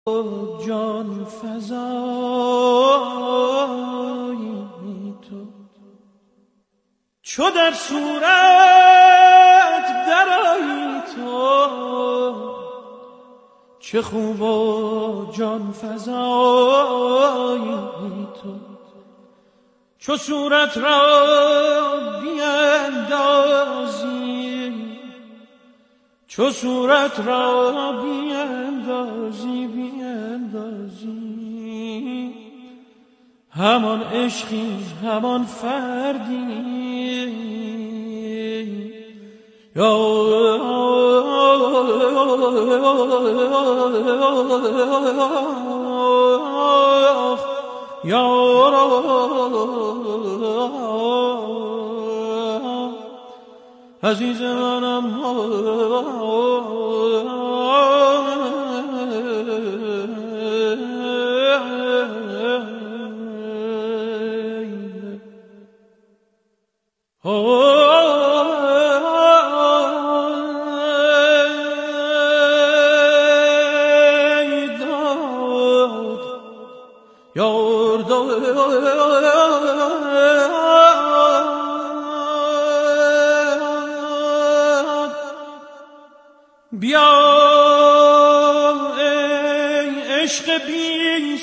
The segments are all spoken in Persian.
جان فزای تو چو در صورت درآیی تو چه خوب و جان فزای تو چو صورت را بیندازی چو صورت را بیندازی همان عشقی همان فردی یا عزیز منم بیا ای عشق بی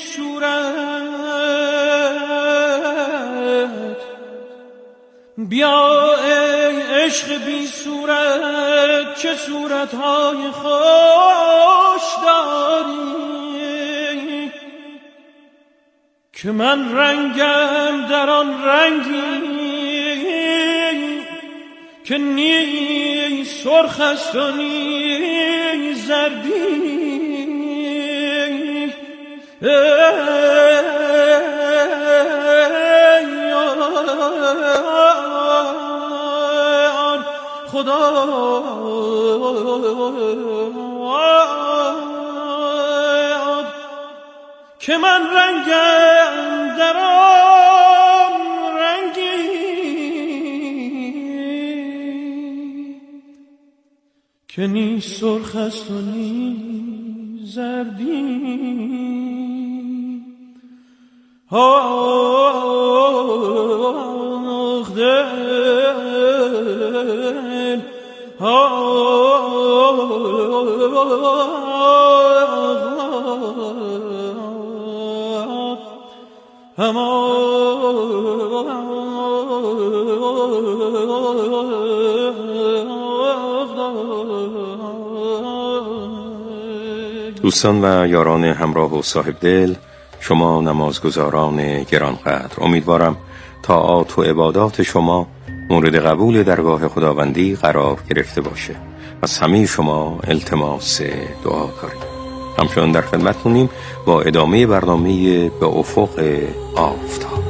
صورت بیا ای عشق بی صورت چه صورتهای خوش داری که من رنگم در آن رنگی که نی سرخ است و نی زردی خدا که من رنگم در آن رنگی که نی سرخ است و نی زردی آخ دل دوستان و یاران همراه و صاحب دل، شما نمازگزاران گرانقدر، امیدوارم طاعات و عبادات شما مورد قبول درگاه خداوندی قرار گرفته باشه. از همه شما التماس دعا داریم. همچنان در خدمتتونیم با ادامه برنامه به افق آفتاب.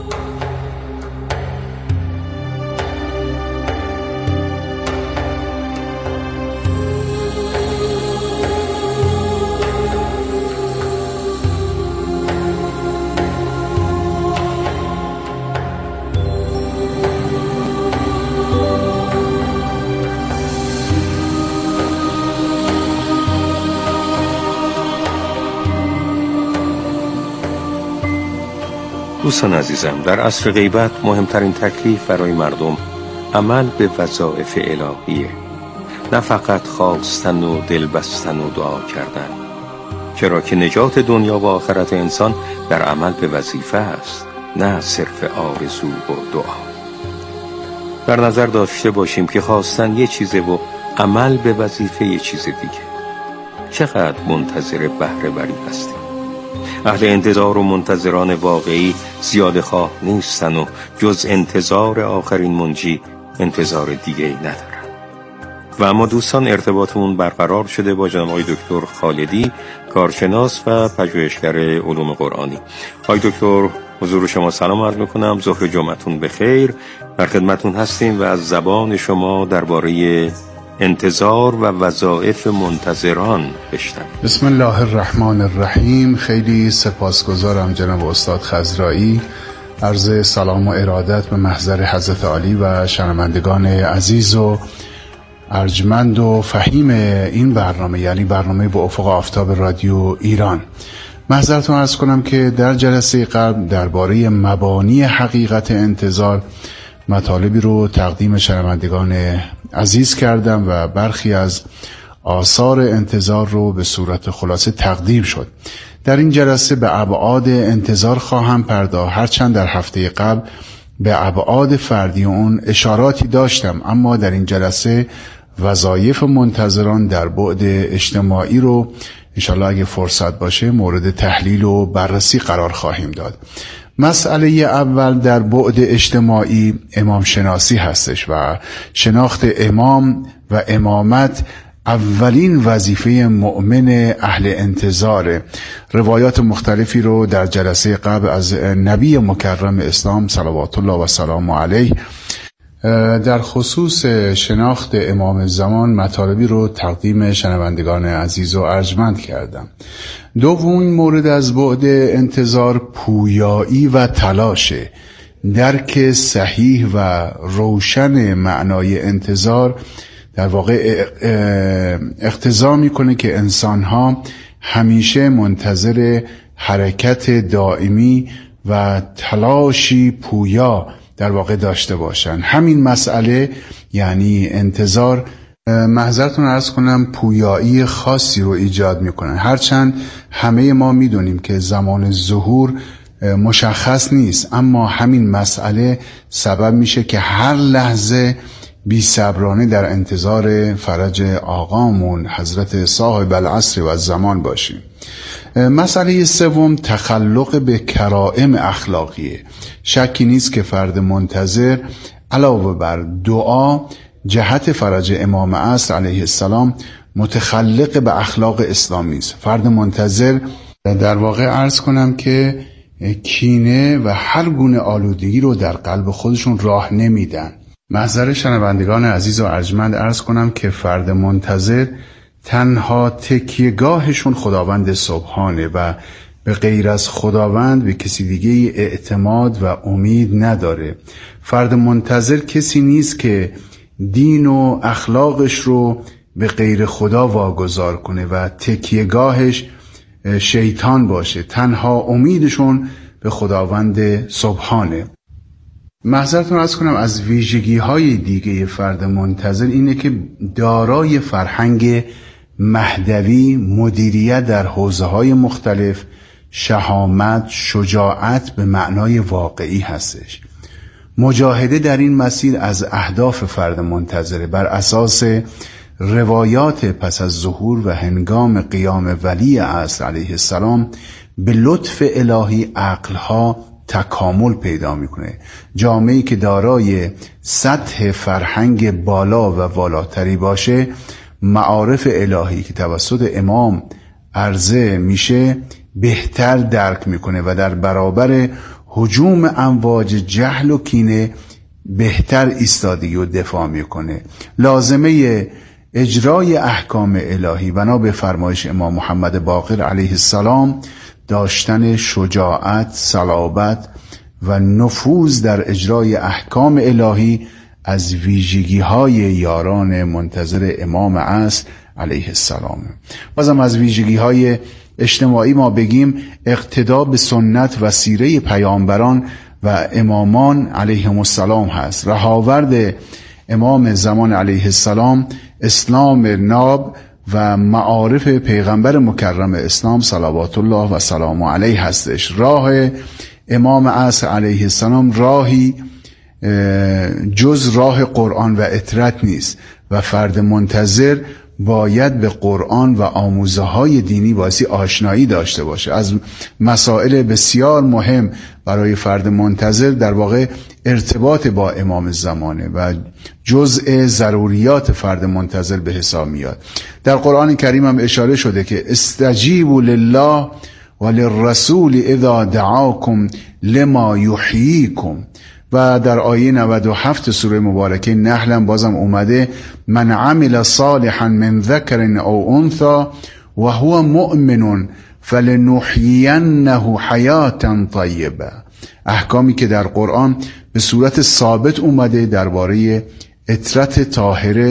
دوستان عزیزم، در عصر غیبت مهمترین تکلیف برای مردم عمل به وظایف الهیه، نه فقط خواستن و دل بستن و دعا کردن، چرا که نجات دنیا و آخرت انسان در عمل به وظیفه است، نه صرف آرزو و دعا. در نظر داشته باشیم که خواستن یه چیزه و عمل به وظیفه یه چیز دیگه. چقدر منتظر بهره وری هستیم. اهل انتظار و منتظران واقعی زیاده خواه نیستن و جز انتظار آخرین منجی انتظار دیگه ندارن. و اما دوستان، ارتباطمون برقرار شده با جناب آقای دکتر خالدی، کارشناس و پژوهشگر علوم قرآنی. آقای دکتر، حضور شما سلام عرض میکنم. ظهر جمعتون بخیر. در خدمتون هستیم و از زبان شما درباره انتظار و وظایف منتظران بشنویم. بسم الله الرحمن الرحیم. خیلی سپاسگزارم جناب استاد خضرایی. عرض سلام و ارادت به محضر حضرت عالی و شنوندگان عزیز و ارجمند و فهیم این برنامه، یعنی برنامه با افق آفتاب رادیو ایران. معذرتون عرض کنم که در جلسه قبل درباره مبانی حقیقت انتظار مطالبی رو تقدیم شنوندگان عزیز کردم و برخی از آثار انتظار رو به صورت خلاصه تقدیم شد. در این جلسه به ابعاد انتظار خواهم پرداخت، هرچند در هفته قبل به ابعاد فردی اون اشاراتی داشتم، اما در این جلسه وظایف منتظران در بعد اجتماعی رو انشالله اگه فرصت باشه مورد تحلیل و بررسی قرار خواهیم داد. مسئله اول در بعد اجتماعی امام شناسی هستش و شناخت امام و امامت اولین وظیفه مؤمن اهل انتظاره. روایات مختلفی رو در جلسه قبل از نبی مکرم اسلام صلوات الله و سلام علیه در خصوص شناخت امام زمان مطالبی رو تقدیم شنوندگان عزیز و ارجمند کردم. دومین مورد از بعد انتظار پویایی و تلاشه. درک صحیح و روشن معنای انتظار در واقع اقتضا میکنه که انسانها همیشه منتظر حرکت دائمی و تلاشی پویا در واقع داشته باشن. همین مسئله یعنی انتظار معذرتون عرض کنم پویایی خاصی رو ایجاد میکنن، هرچند همه ما میدونیم که زمان ظهور مشخص نیست، اما همین مسئله سبب میشه که هر لحظه بی صبرانه در انتظار فرج آقامون حضرت صاحب العصر و الزمان باشیم. مسئله سوم تخلق به کرائم اخلاقیه. شکی نیست که فرد منتظر علاوه بر دعا جهت فرج امام عصر علیه السلام متخلق به اخلاق اسلامی است. فرد منتظر در واقع عرض کنم که کینه و هر گونه آلودگی رو در قلب خودشون راه نمیدن. محضر شنوندگان عزیز و ارجمند عرض کنم که فرد منتظر تنها تکیهگاهشون خداوند سبحانه و به غیر از خداوند به کسی دیگه اعتماد و امید نداره. فرد منتظر کسی نیست که دین و اخلاقش رو به غیر خدا واگذار کنه و تکیهگاهش شیطان باشه. تنها امیدشون به خداوند سبحانه. معذرتون عرض کنم از ویژگی‌های دیگه فرد منتظر اینه که دارای فرهنگ مهدوی، مدیریت در حوزه‌های مختلف، شهامت، شجاعت به معنای واقعی هستش. مجاهده در این مسیر از اهداف فرد منتظره. بر اساس روایات پس از ظهور و هنگام قیام ولی عصر علیه السلام به لطف الهی عقلها تکامل پیدا میکنه. جامعه‌ای که دارای سطح فرهنگ بالا و والاتری باشه، معارف الهی که توسط امام عرضه میشه بهتر درک میکنه و در برابر هجوم امواج جهل و کینه بهتر ایستادگی و دفاع میکنه. لازمه اجرای احکام الهی بنا به فرمایش امام محمد باقر علیه السلام داشتن شجاعت، صلابت و نفوذ در اجرای احکام الهی از ویژگی‌های یاران منتظر امام عصر علیه السلام. بازم از ویژگی‌های اجتماعی ما بگیم اقتدا به سنت و سیره پیامبران و امامان علیهم السلام هست. رهاورد امام زمان علیه السلام اسلام ناب و معارف پیغمبر مکرم اسلام صلوات الله و سلام علیه هستش. راه امام عصر علیه السلام راهی جز راه قرآن و اطرت نیست و فرد منتظر باید به قرآن و آموزه های دینی باسی آشنایی داشته باشه. از مسائل بسیار مهم برای فرد منتظر در واقع ارتباط با امام زمانه و جزء ضروریات فرد منتظر به حساب میاد. در قرآن کریم هم اشاره شده که استجیبوا لله و للرسول اذا دعاکم لما یحییکم و در آیه 97 سوره مبارکه نحل هم بازم اومده من عمل صالحا من ذکر او انثى و هو مؤمن فلنحیینه حیاتا طیبه. احکامی که در قرآن به صورت ثابت اومده درباره اطرت طاهره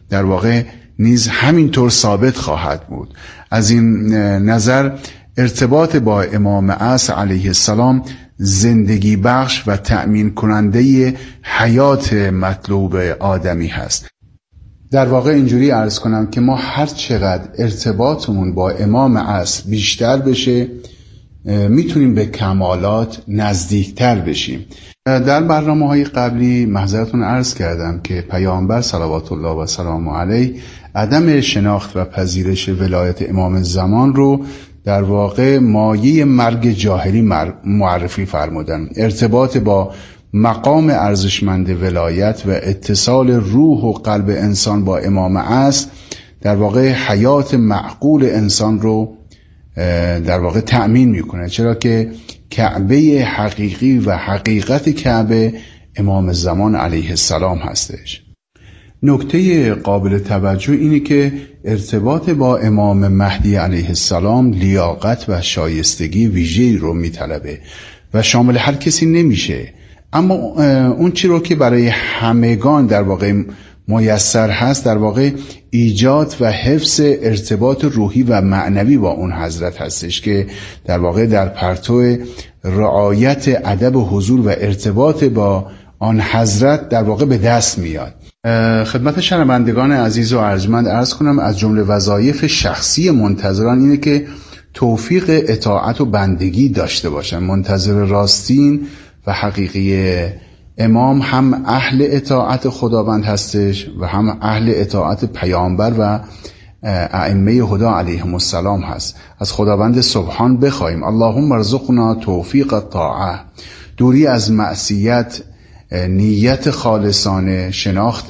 در واقع نیز همینطور ثابت خواهد بود. از این نظر ارتباط با امام عصر علیه السلام زندگی بخش و تأمین کننده حیات مطلوب آدمی هست. در واقع اینجوری عرض کنم که ما هر چقدر ارتباطمون با امام عصر بیشتر بشه میتونیم به کمالات نزدیکتر بشیم. در برنامه‌های قبلی محضرتون عرض کردم که پیامبر صلوات الله و سلام علیه عدم شناخت و پذیرش ولایت امام زمان رو در واقع مایه مرگ جاهلی معرفی فرمودن. ارتباط با مقام ارزشمند ولایت و اتصال روح و قلب انسان با امام عصر در واقع حیات معقول انسان رو در واقع تأمین میکنه، چرا که کعبه حقیقی و حقیقت کعبه امام زمان علیه السلام هستش. نکته قابل توجه اینه که ارتباط با امام مهدی علیه السلام لیاقت و شایستگی ویژه‌ای رو میطلبه و شامل هر کسی نمیشه، اما اون چی رو که برای همگان در واقع میسر هست در واقع ایجاد و حفظ ارتباط روحی و معنوی با اون حضرت هستش که در واقع در پرتو رعایت ادب و حضور و ارتباط با آن حضرت در واقع به دست میاد. خدمت شنوندگان عزیز و ارجمند عرض کنم از جمله وظایف شخصی منتظران اینه که توفیق اطاعت و بندگی داشته باشن. منتظر راستین و حقیقی امام هم اهل اطاعت خداوند هستش و هم اهل اطاعت پیامبر و ائمه هدا علیهم السلام هست. از خداوند سبحان بخوایم اللهم ارزقنا توفیق الطاعه، دوری از معصیت، نیت خالصانه، شناخت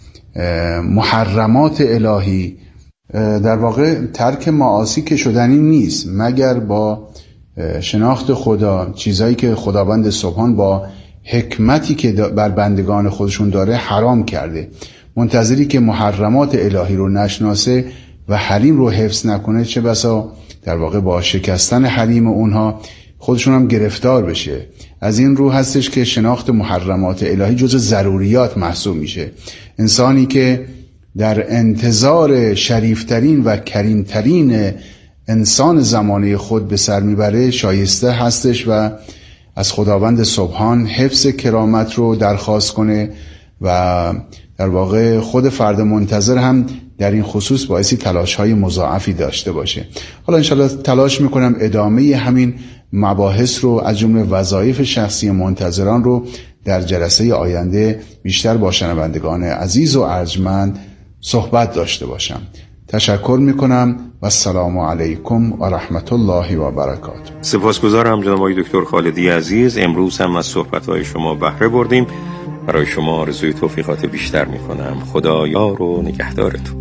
محرمات الهی. در واقع ترک معاصی که شدنی نیست مگر با شناخت خدا، چیزایی که خداوند سبحان با حکمتی که بر بندگان خودشون داره حرام کرده. منتظری که محرمات الهی رو نشناسه و حریم رو حفظ نکنه چه بسا در واقع با شکستن حریم اونها خودشون هم گرفتار بشه. از این رو هستش که شناخت محرمات الهی جزو ضروریات محسوب میشه. انسانی که در انتظار شریفترین و کریمترین انسان زمانه خود به سر میبره شایسته هستش و از خداوند سبحان حفظ کرامت رو درخواست کنه و در واقع خود فرد منتظر هم در این خصوص باعثی تلاش‌های مضاعفی داشته باشه. حالا انشالله تلاش میکنم ادامه همین مباحث رو از جمله وظایف شخصی منتظران رو در جلسه آینده بیشتر با شنوندگان عزیز و ارجمند صحبت داشته باشم. تشکر میکنم و السلام علیکم و رحمت الله و برکاته. سپاسگزارم جناب آقای دکتر خالدی عزیز. امروز هم از صحبت‌های شما بهره بردیم. برای شما آرزوی توفیقات بیشتر میکنم. خدا یار و نگهدارتون.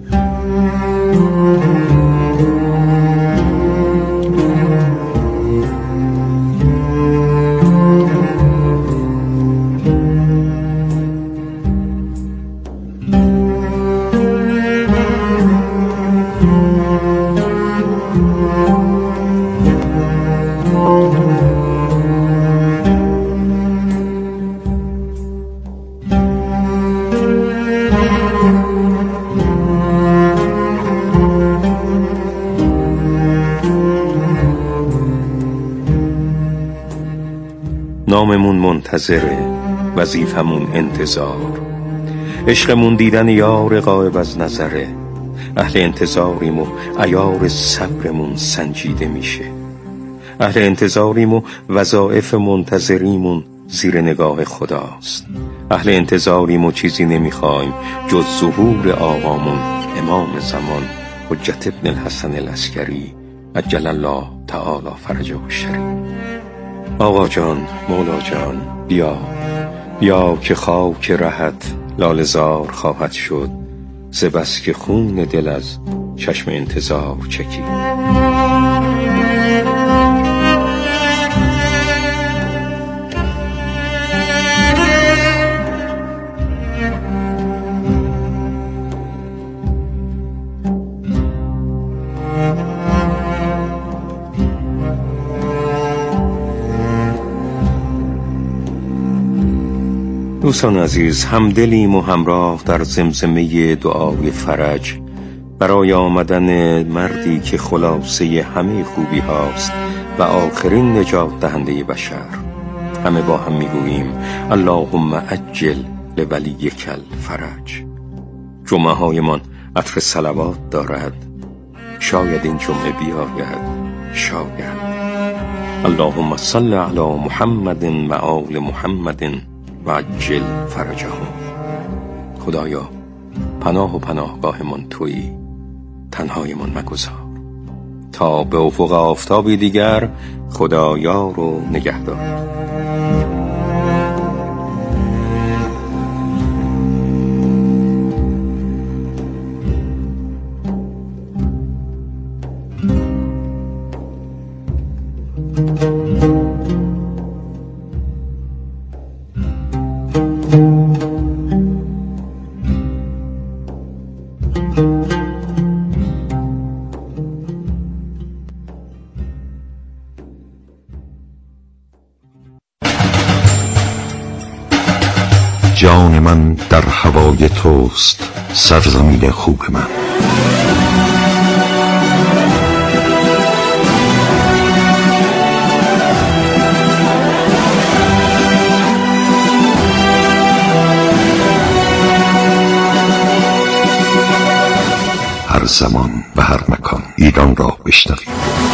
ناممون منتظره، وظیفمون انتظار، عشقمون دیدن یار غایب از نظره. اهل انتظاریم و عیار صبرمون سنجیده میشه. اهل انتظاریم و وظایف منتظریمون زیر نگاه خداست. اهل انتظاریم و چیزی نمیخوایم جز ظهور آقامون امام زمان حجت ابن الحسن العسکری عجل الله تعالی فرجه الشریف. آقا جان، مولا جان، بیا که خاک رهت لاله‌زار خواهد شد، ز بس که خون دل از چشم انتظار چکی. دوستان عزیز، همدلیم و همراه در زمزمه دعای فرج برای آمدن مردی که خلاصه همه خوبی هاست و آخرین نجات دهنده بشر. همه با هم میگوییم اللهم عجل لولیک الفرج. جمعه هایمان عطر صلوات دارد، شاید این جمعه بیاید، شاید. اللهم صل علی محمد و آل محمد و عجل فرجهم. خدایا پناه و پناهگاهمان تویی، تنهایمان مگذار. تا به افق آفتابی دیگر، خدایار و نگهدار. جان من در هوای توست، سرزمین خوب من. هر زمان و هر مکان ایران را بشنوید.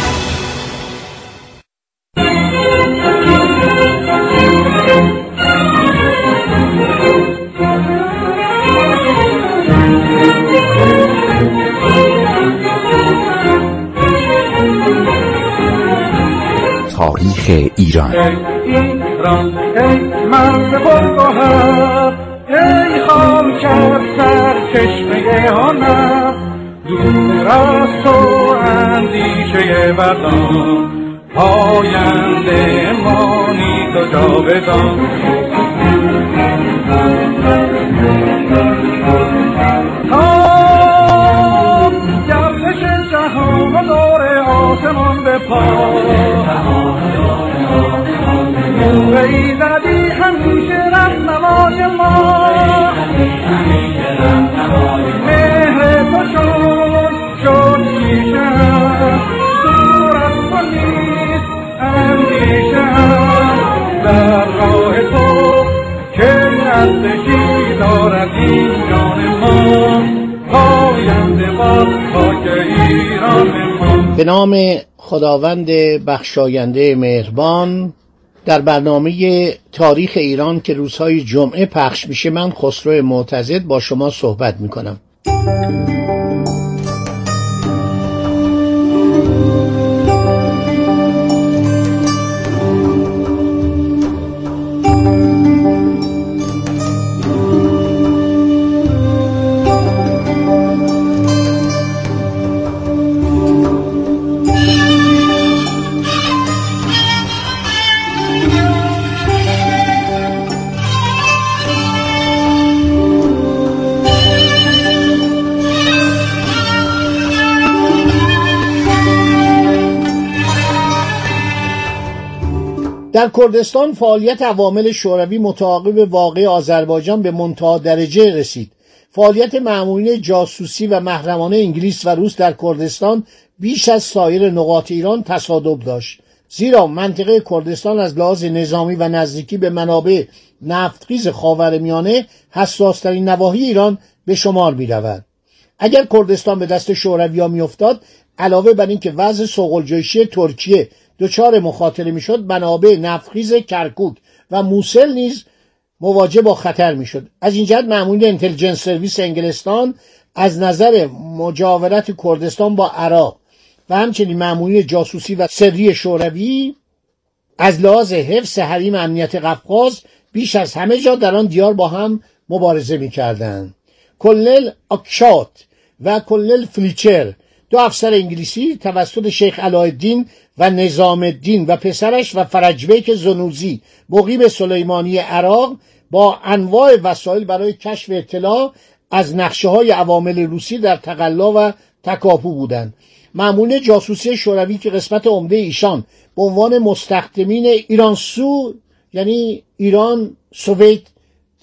تاریخ ایران. ایران ای مرد بلگوهر، ای خاکر سرچشمه هنر، دور از تو اندیشه بدان، پاینده مانی تو جاودان. تا گردش جهان و دور آسمان به پا، ویزدی همیشه رهنمای ما، مهر تو شد پیشه، دور از تو نیست اندیشه، در راه تو که نزدیکی دارد این جان ما، پاینده باد خاک ایران ما. به نام خداوند بخشاینده مهربان. در برنامه تاریخ ایران که روزهای جمعه پخش میشه، من خسرو معتضد با شما صحبت میکنم. در کردستان فعالیت عوامل شوروی متعاقب واقعه آذربایجان به منتهی درجه رسید. فعالیت مأمورین جاسوسی و محرمانه انگلیس و روس در کردستان بیش از سایر نقاط ایران تصادم داشت، زیرا منطقه کردستان از لحاظ نظامی و نزدیکی به منابع نفتخیز خاورمیانه حساس‌ترین نواحی ایران به شمار می‌رود. اگر کردستان به دست شوروی‌ها می‌افتاد، علاوه بر اینکه وضع سوغلجوشی ترکیه دچار مخاطره میشد، منابع نفتخیز کرکوک و موسل نیز مواجه با خطر میشد. از این جهت مأمورین اینتلیجنس سرویس انگلستان از نظر مجاورت کردستان با عراق و همچنین مأمورین جاسوسی و سری شوروی از لحاظ حفظ حریم امنیت قفقاز بیش از همه جا در آن دیار با هم مبارزه میکردند. کلنل آکشات و کلنل فلیچر، دو افسر انگلیسی توسط شیخ علاءالدین و نظام الدین و پسرش و فرجبیک زنوزی مقیم سلیمانی عراق با انواع وسایل برای کشف اطلاع از نقشه‌های عوامل روسی در تقلا و تکاپو بودند. مأمورین جاسوسی شوروی که قسمت عمده ایشان به عنوان مستخدمین ایرانسو یعنی ایران سوویت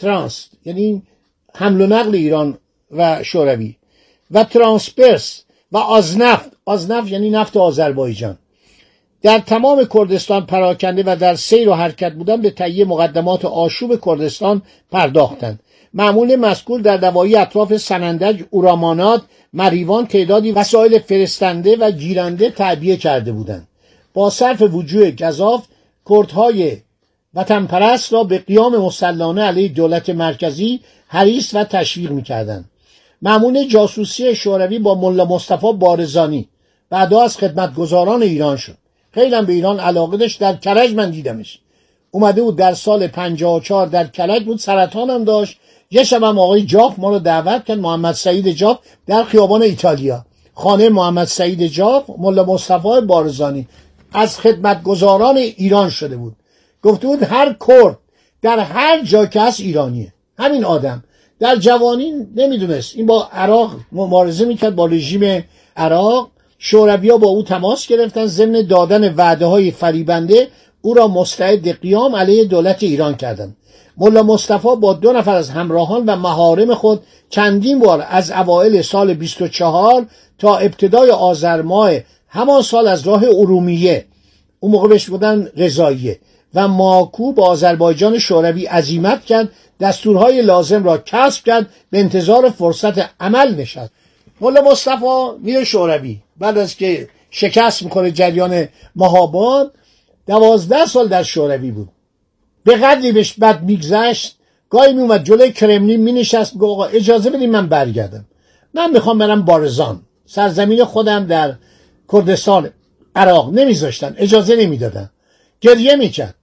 ترانس یعنی حمل و نقل ایران و شوروی و ترانسپرس و آزنفت یعنی نفت آذربایجان در تمام کردستان پراکنده و در سیر و حرکت بودن به تهیه مقدمات آشوب کردستان پرداختند. معمول مذکور در نواحی اطراف سنندج، اورامانات، مریوان تعدادی وسایل فرستنده و گیرنده تعبیه کرده بودند. با صرف وجوه گزاف کردهای وطن پرست را به قیام مسلحانه علیه دولت مرکزی حریص و تشویق می‌کردند. مأمون جاسوسی شوروی با ملا مصطفی بارزانی بعدا از خدمتگزاران ایران شد. خیلی هم به ایران علاقه داشت. در کرج من دیدمش، اومده بود در سال 54 در کرج بود، سرطان هم داشت. یه شب هم آقای جاف ما رو دعوت کرد، محمد سعید جاف، در خیابان ایتالیا، خانه محمد سعید جاف، ملا مصطفی بارزانی از خدمتگزاران ایران شده بود. گفته بود هر کرد در هر جا که هست ایرانیه. همین آدم در جوانی نمیدونست این با عراق مبارزه میکرد، با رژیم عراق. شوروی‌ها با او تماس گرفتن، ضمن دادن وعده‌های فریبنده او را مستعد قیام علیه دولت ایران کردند. ملا مصطفی با 2 نفر از همراهان و محارم خود چندین بار از اوایل سال 24 تا ابتدای آذر ماه همان سال از راه ارومیه، اون موقع بهش بودن رضاییه، و ماکو با آذربایجان شوروی عزیمت کرد، دستورهای لازم را کسب کرد، به انتظار فرصت عمل نشست. ملا مصطفی میره شوروی بعد از که شکست میکنه جریان مهاباد. 12 سال در شوروی بود. به قدری بهش بد میگذشت، گاهی میومد جلوی کرملین مینشست، میگه آقا اجازه بدید من برگردم، من میخوام برم بارزان، سرزمین خودم در کردستان عراق. نمیذاشتن، اجازه نمیدادن، گریه میکرد.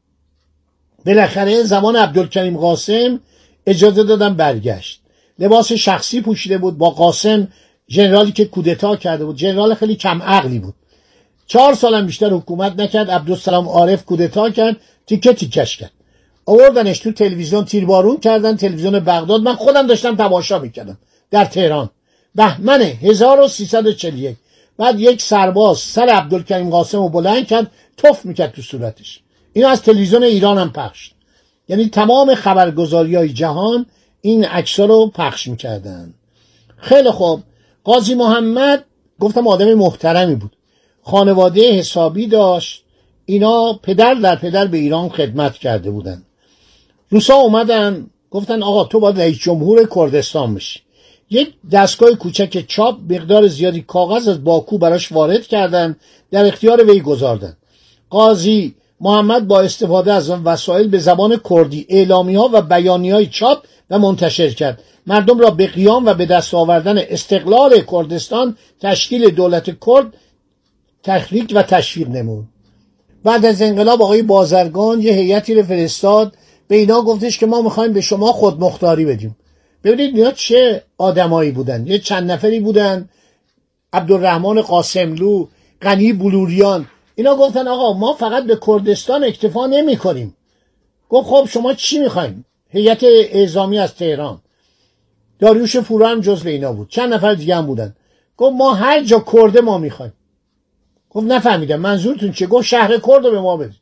بالاخره زمان عبدالکریم قاسم اجازه دادن برگشت. لباس شخصی پوشیده بود. با قاسم، ژنرالی که کودتا کرده بود، ژنرال خیلی کم عقلی بود، 4 سالم بیشتر حکومت نکرد. عبدالسلام عارف کودتا کرد، تیکه تیکش کرد، آوردنش تو تلویزیون، تیربارون کردن، تلویزیون بغداد. من خودم داشتم تماشا میکردم در تهران، بهمن 1341. بعد یک سرباز سر عبدالکریم قاسم رو بلند کرد، تف میکرد تو صورتش. این از تلویزیون ایران هم پخش، یعنی تمام خبرگزاری‌های جهان این عکس‌ها رو پخش میکردن. خیلی خوب. قاضی محمد گفتم آدم محترمی بود، خانواده حسابی داشت. اینا پدر در پدر به ایران خدمت کرده بودن. روسا اومدن گفتن آقا تو باید رئیس جمهور کردستان بشی. یک دستگاه کوچک چاپ مقدار زیادی کاغذ از باکو براش وارد کردن، در اختیار وی گذاردن. قاضی محمد با استفاده از آن وسایل به زبان کردی اعلامیه‌ها و بیانیه‌های چاپ و منتشر کرد. مردم را به قیام و به دست آوردن استقلال کردستان، تشکیل دولت کرد تحریک و تشویق نمود. بعد از انقلاب آقای بازرگان یه هیئتی رو فرستاد، به اینا گفتش که ما میخوایم به شما خودمختاری بدیم. ببینید اینا چه آدمایی بودن. یه چند نفری بودن، عبدالرحمن قاسملو، غنی بلوریان. اینا گفتن آقا ما فقط به کردستان اکتفا نمی کنیم. گفت خب شما چی میخواین؟ هیئت اعزامی از تهران، داریوش فورا هم جزو اینا بود، چند نفر دیگه هم بودن. گفت ما هر جا کرده ما میخوایم. گفت نفهمیدم منظورتون چیه؟ گفت شهر کرد رو به ما بدید،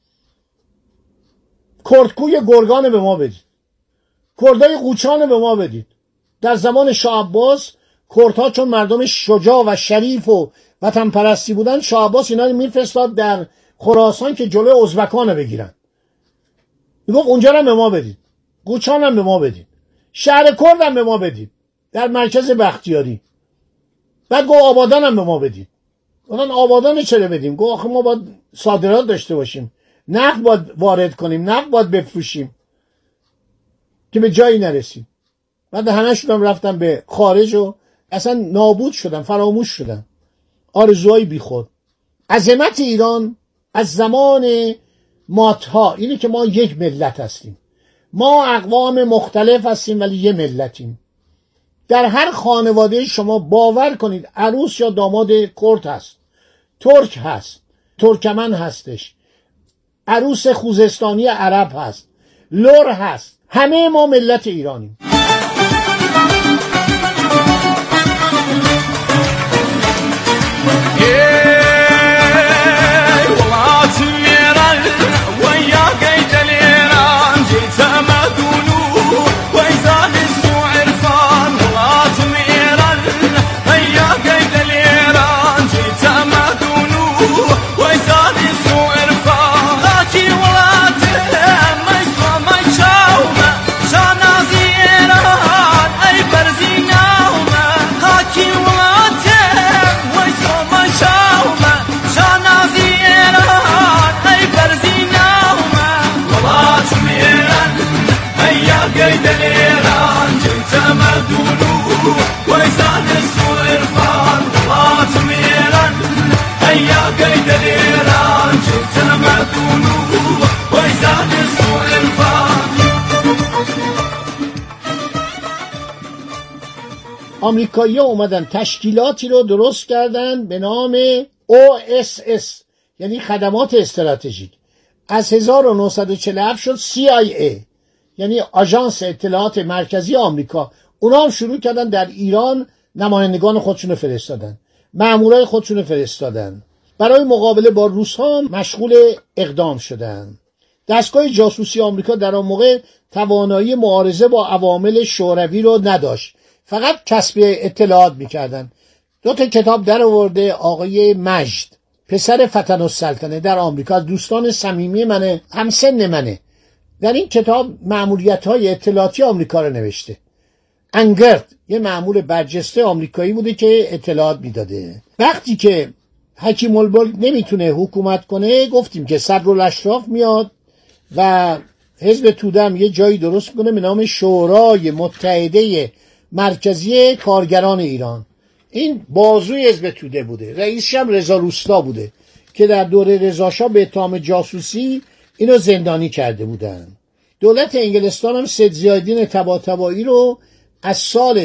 کردکوی گرگان رو به ما بدید، کردای قوچان رو به ما بدید. در زمان شاه عباس کردها چون مردم شجاع و شریف و وطن پرستی بودن، شاه عباس اینا رو میفرستاد در خراسان که جلوی ازبکان رو بگیرن. میگفت اونجا رو به ما بدید، قوچان هم به ما بدید، شهر کرد هم به ما بدید، در مرکز بختیاری. بعد گفت آبادان هم به ما بدید. گفتن آبادان چرا بدیم؟ گفت آخه ما باید صادرات داشته باشیم، نفت باید وارد کنیم، نفت باید بفروشیم که به جایی نرسیم. بعد همه‌شون هم رفتن به خارج و اصلا نابود شدن، فراموش شدن. آرزوهای بیخود. عظمت ایران از زمان ماتها اینه که ما یک ملت هستیم، ما اقوام مختلف هستیم ولی یه ملتیم. در هر خانواده شما باور کنید عروس یا داماد کرد هست، ترک هست، ترکمن هستش، عروس خوزستانی عرب هست، لور هست، همه ما ملت ایرانیم. ويا قيد الإيران جيت مدلول تمدونو ويزان السوء الفان هاتم إيران هيا قيد الإيران جئت تمدونو ويزان السوء الفان. آمریکایی‌ها اومدن تشکیلاتی رو درست کردن به نام OSS، یعنی خدمات استراتژیک. از 1947 شد CIA، یعنی آژانس اطلاعات مرکزی آمریکا. اونا هم شروع کردن در ایران نمایندگان خودشون فرستادن، مامورای خودشون فرستادن، برای مقابله با روس‌ها مشغول اقدام شدن. دستگاه جاسوسی آمریکا در آن موقع توانایی معارضه با عوامل شوروی رو نداشت، فقط کسب اطلاعات میکردن. 2 کتاب در آورده آقای مجد، پسر فتن السلطنه در آمریکا، از دوستان صمیمی منه، همسن منه. در این کتاب مأموریت‌های اطلاعاتی آمریکا رو نوشته. انگرد یه مأمور برجسته آمریکایی بوده که اطلاعات میداده. وقتی که حکیم الملک نمیتونه حکومت کنه، گفتیم که صدرالاشراف میاد و حزب توده هم یه جایی درست میکنه به نام شورای متحده مرکزی کارگران ایران. این بازوی حزب توده بوده، رئیسش هم رضا روستا بوده که در دوره رضاشاه به اتهام جاسوسی اینو زندانی کرده بودن. دولت انگلستان هم سید ضیاءالدین طباطبایی رو از سال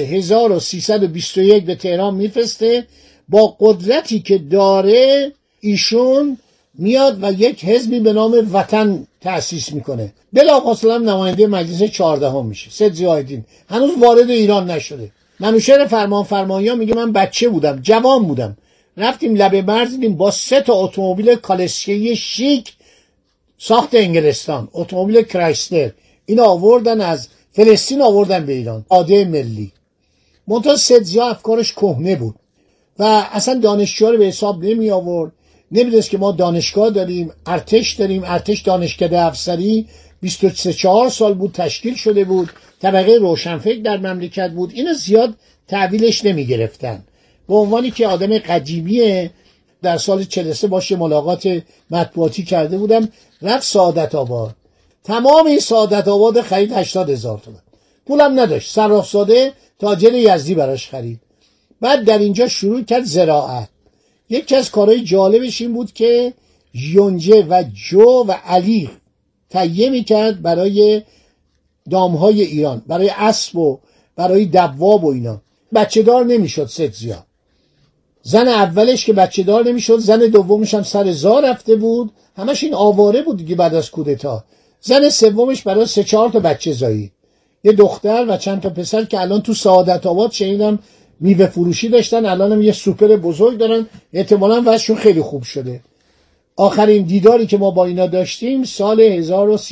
1321 به تهران میفرسته. با قدرتی که داره ایشون میاد و یک حزبی به نام وطن تأسیس میکنه. بلافاصله هم نماینده مجلس 14 میشه. سید ضیاءالدین هنوز وارد ایران نشده. منوچهر فرمانیا میگه من بچه بودم، جوان بودم، رفتیم لب مرز دیدیم با 3 اتومبیل کالسکه شیک ساخت انگلستان، اتومبیل کرایسلر، اینا آوردن از فلسطین آوردن به ایران، عاده ملی. منتها سید ضیاء افکارش کهنه بود و اصلا دانشجوها رو به حساب نمی آورد. نمیدونست که ما دانشگاه داریم، ارتش داریم، ارتش دانشکده افسری 23-4 سال بود تشکیل شده بود، طبقه روشنفکر در مملکت بود. اینو زیاد تحویلش نمی گرفتن. به عنوانی که آدم قدیمیه، در سال 43 باشه ملاقات مطبوعاتی کرده بودم، رفت سعادت آباد. تمام این سعادت آباد خرید 80,000 تومان. پولم نداشت. صرافزاده تاجر یزدی براش خرید. بعد در اینجا شروع کرد زراعت. یکی از کارهای جالبش این بود که یونجه و جو و علی تهیه میکرد برای دامهای ایران، برای اسب و برای دواب و اینا. بچه دار نمیشد سید ضیاء. زن اولش که بچه دار نمیشد، زن دومش هم سر زار رفته بود، همش این آواره بود دیگه. بعد از کودتا زن سومش برای 3-4 تا بچه زایید، یه دختر و چند تا پسر که الان تو سعادت آباد شنیدم میوه فروشی داشتن، الان هم یه سوپر بزرگ دارن، احتمالاً وضعشون خیلی خوب شده. آخرین دیداری که ما با اینا داشتیم سال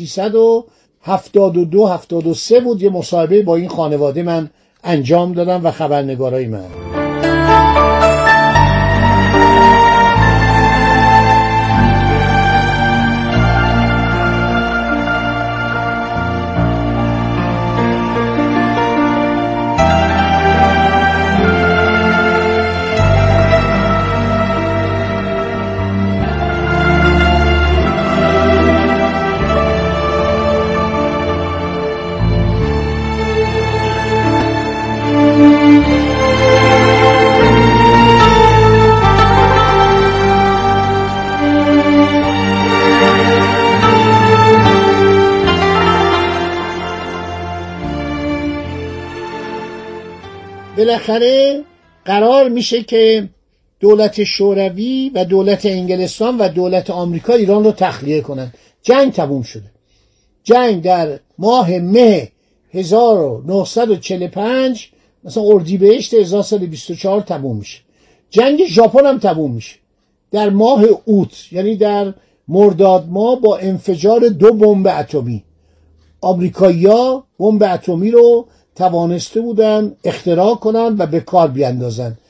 1372-73 بود. یه مصاحبه با این خانواده من انجام دادم و خبرنگارای من. بالاخره قرار میشه که دولت شوروی و دولت انگلستان و دولت آمریکا ایران رو تخلیه کنن. جنگ تموم شده. جنگ در ماه مه 1945 مثلا اردیبهشت 1924 تموم میشه. جنگ ژاپن هم تموم میشه در ماه اوت، یعنی در مرداد ماه، با انفجار 2 بمب اتمی. آمریکایی‌ها بمب اتمی رو توانسته بودن اختراع کنن و به کار بیاندازن.